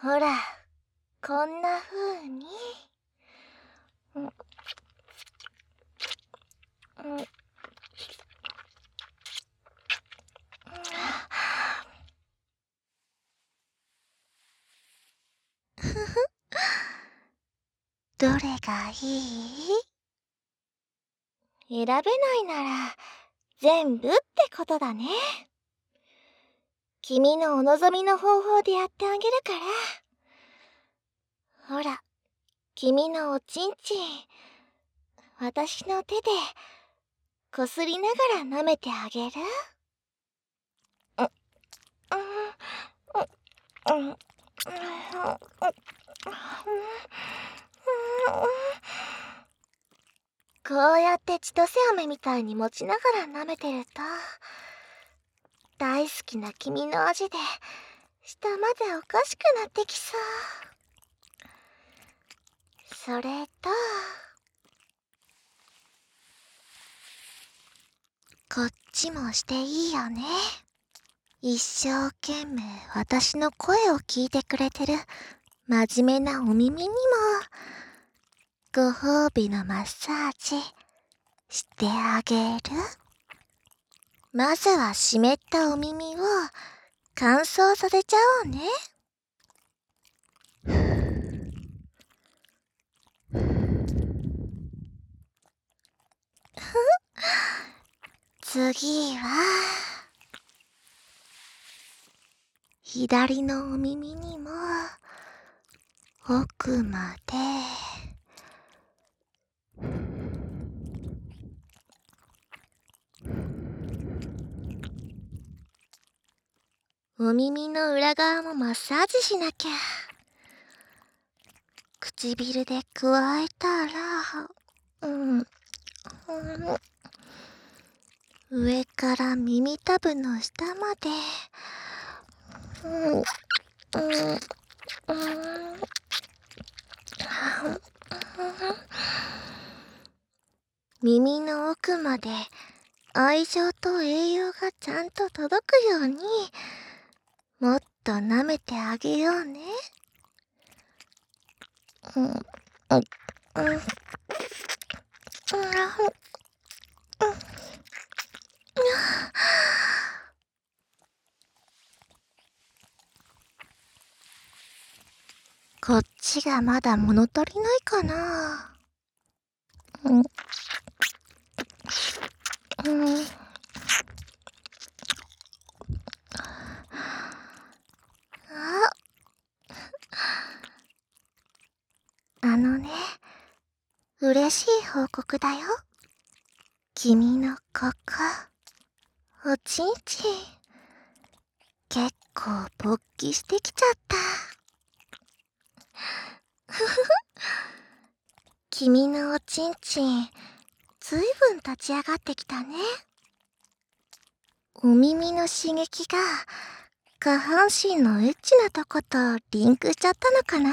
ほら、こんな風に。どれがいい？選べないなら全部ってことだね。君のお望みの方法でやってあげるから。ほら、君のおちんちん、私の手でこすりながら舐めてあげる？こうやって千歳飴みたいに持ちながら舐めてると、大好きな君の味で下までおかしくなってきそう。それと、こっちもしていいよね。一生懸命私の声を聞いてくれてる真面目なお耳にもご褒美のマッサージしてあげる。まずは湿ったお耳を乾燥させちゃおうね。次は左のお耳にも奥まで。お耳の裏側もマッサージしなきゃ。唇で加えたら、上から耳たぶの下まで。耳の奥まで愛情と栄養がちゃんと届くように、もっと舐めてあげようね。こっちがまだ物足りないかな。あのね、嬉しい報告だよ。君のここ、おちんちん、結構勃起してきちゃった。君のおちんちん、ずいぶん立ち上がってきたね。お耳の刺激が下半身のエッチなとことリンクしちゃったのかな？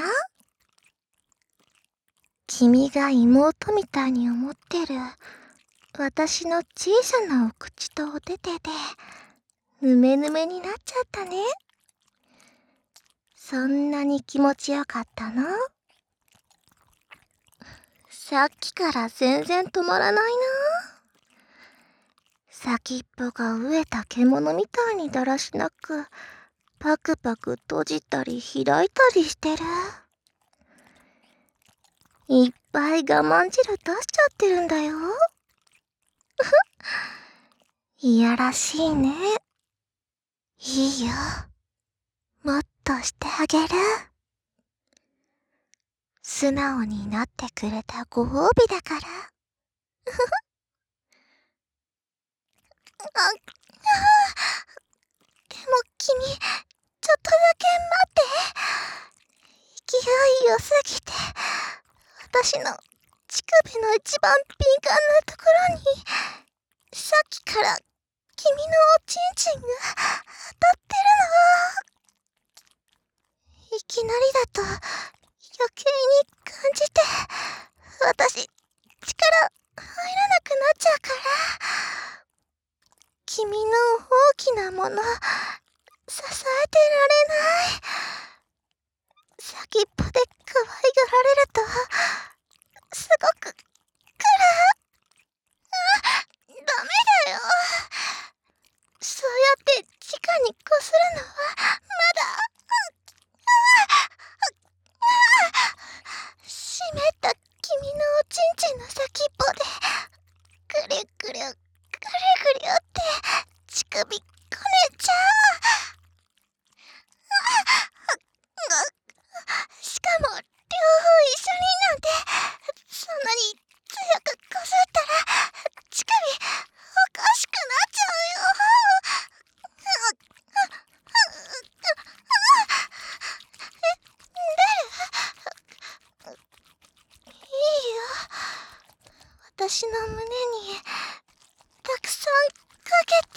君が妹みたいに思ってる私の小さなお口とお手手でぬめぬめになっちゃったね。そんなに気持ちよかったの？さっきから全然止まらないな。先っぽが飢えた獣みたいにだらしなく、パクパク閉じたり開いたりしてる。いっぱい我慢汁出しちゃってるんだよ。いやらしいね。いいよ。もっとしてあげる。素直になってくれたご褒美だから。でも君、ちょっとだけ待って。勢い良すぎて、私の乳首の一番敏感なところに、さっきから君のおちんちんが当たってるの。いきなりだと余計に感じて、私、力入らなくなっちゃうから。君の大きなもの、支えてられない。 先っぽで可愛がられるとすごくダメだよ。そうやって直にこするのはまだ。湿った君のおちんちんの先っぽでぐりゅぐりゅぐりゅぐりゅって乳首こねちゃう。しかも両方一緒になんて、そんなに強くこすったら乳首おかしくなっちゃうよ。いいよ。私の胸にたくさんかけて。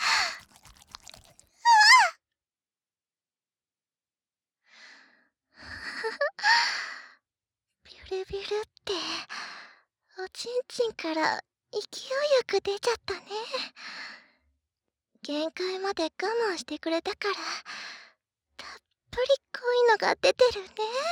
ビュルビュルっておちんちんから勢いよく出ちゃったね。限界まで我慢してくれたからたっぷり濃いのが出てるね。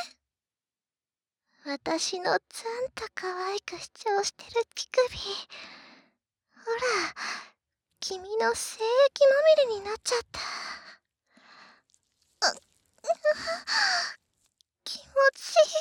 私のずんと可愛く主張してる乳首、ほら君の精液まみれになっちゃった。気持ちいい。